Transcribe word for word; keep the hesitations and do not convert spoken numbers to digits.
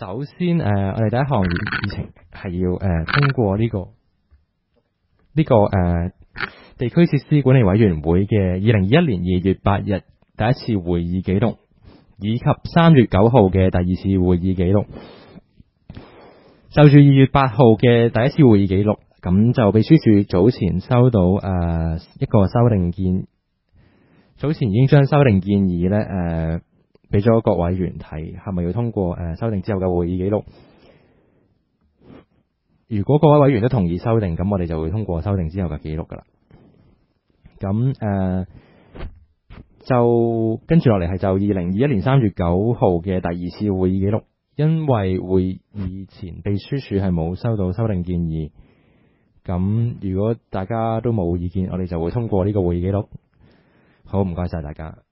首先誒、呃，我哋第一項議程係要誒、呃、通過呢、這個呢、這個誒、呃、地區設施管理委員會嘅二零二一年二月八日第一次會議記錄，以及三月九號嘅第二次會議記錄。就住二月八號嘅第一次會議記錄，咁就秘書處早前收到誒、呃、一個修訂建，早前已經將修訂建議咧誒俾咗各委員睇，係咪要通過誒、呃、修訂之後嘅會議記錄？如果各位委員都同意修訂，咁我哋就會通過修訂之後嘅記錄噶啦。咁誒、呃、就跟住落嚟係就二零二一年三月九號嘅第二次會議記錄。因為會議前秘書處係冇收到修訂建議，咁如果大家都冇意見，我哋就會通過呢個會議記錄。好，唔該晒大家。